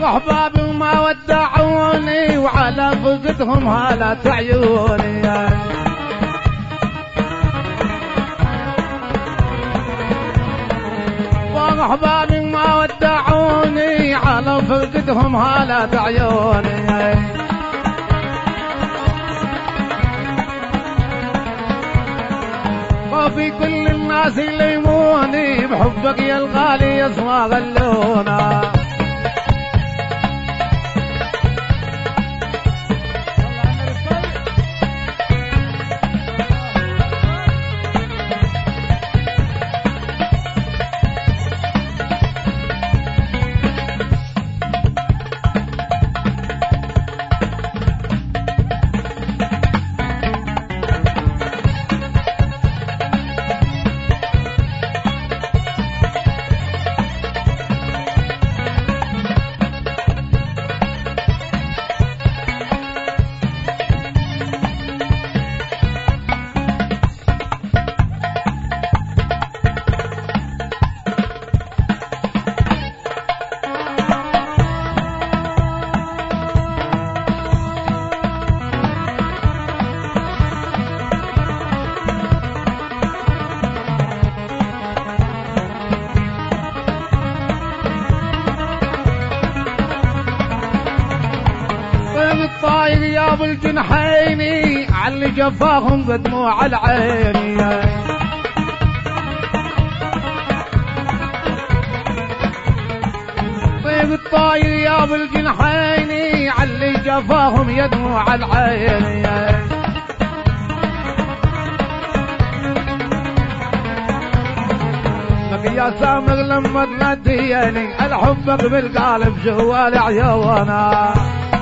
احبابي ما ودعوني وعلى فقدهم هالت عيوني. احبابي ما ودعوني على فقدهم هالت عيوني. وفي كل الناس يليموني بحبك يا الغالي يصوى غلونا. الطايق يا ابو الجنحيني علي جفاهم بدموع العين. طيب الطايق يا ابو الجنحيني علي جفاهم يا دموع العين. لك يا سامر لما تناديني الحبك بالقالب جوال عيونا.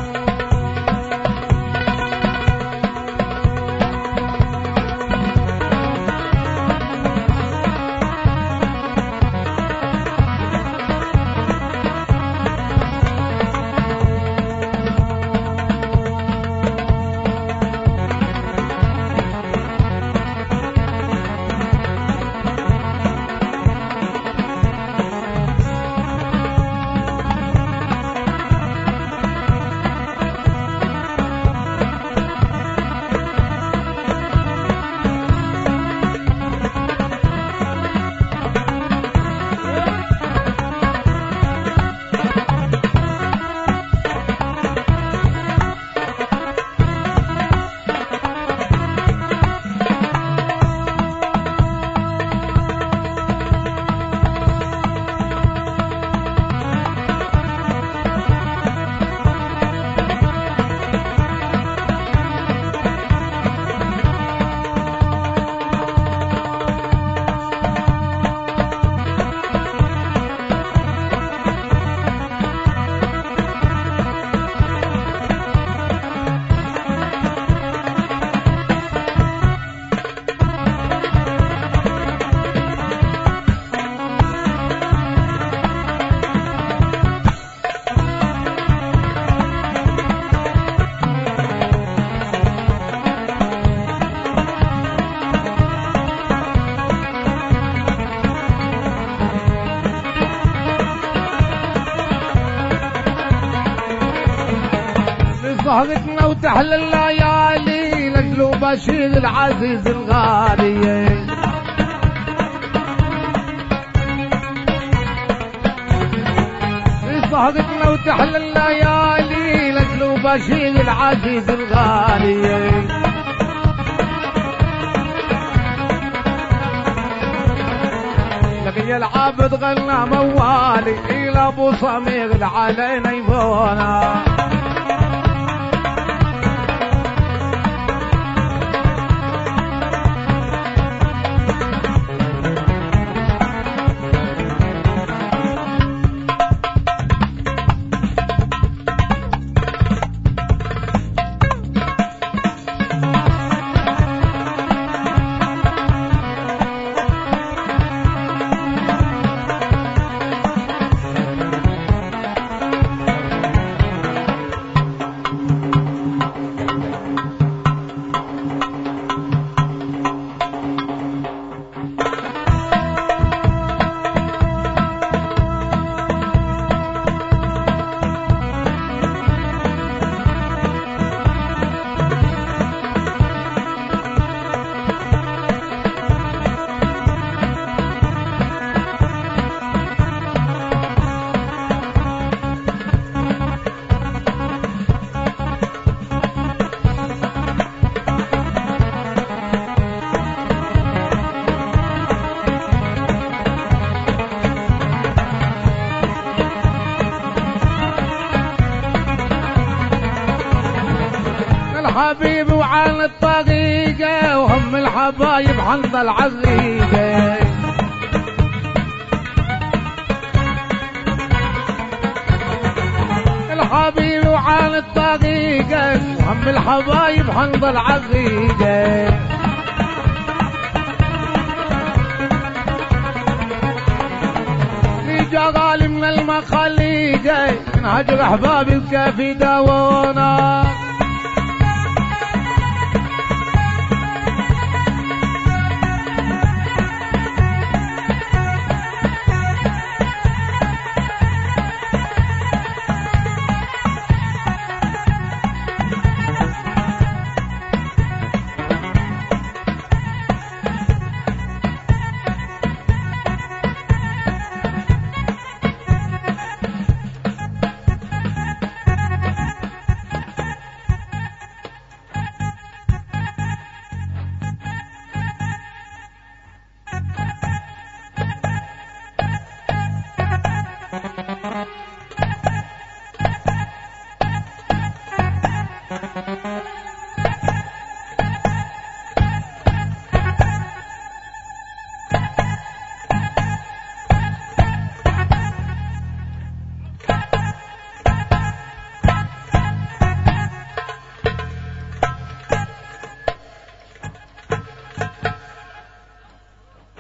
صهقتنا وتحلى الليالي لجلو بشير العزيز الغالي. صهقتنا وتحلى الليالي لجلو بشير العزيز الغالي. لكن يا العابد غنى موالي الى ابو صميغ علينا يبونا. الحبيب وعن الطريقة وهم الحبايب حنظل العزيقة. الحبيب وعن الطريقة وهم الحبايب حنظل عزيقة. جغال من المخليقة من هجر احبابي الكافي داونا.